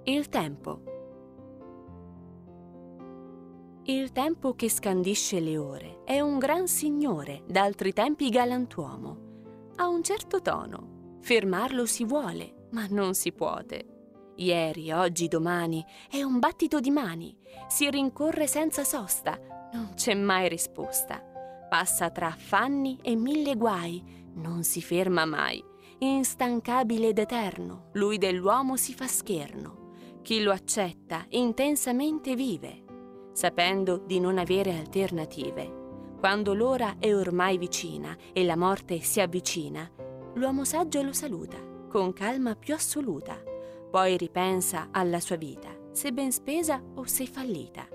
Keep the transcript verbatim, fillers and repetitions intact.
Il tempo. Il tempo che scandisce le ore è un gran signore, d'altri tempi galantuomo. Ha un certo tono, fermarlo si vuole, ma non si puote. Ieri, oggi, domani, è un battito di mani, si rincorre senza sosta, non c'è mai risposta. Passa tra affanni e mille guai, non si ferma mai. Instancabile ed eterno, lui dell'uomo si fa scherno. Chi lo accetta intensamente vive, sapendo di non avere alternative. Quando l'ora è ormai vicina e la morte si avvicina, l'uomo saggio lo saluta con calma più assoluta. Poi ripensa alla sua vita, se ben spesa o se fallita.